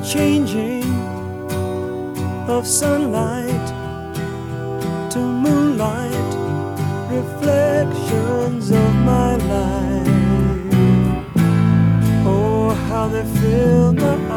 changing of sunlight to moonlight, reflections of my life. Oh, how they fill my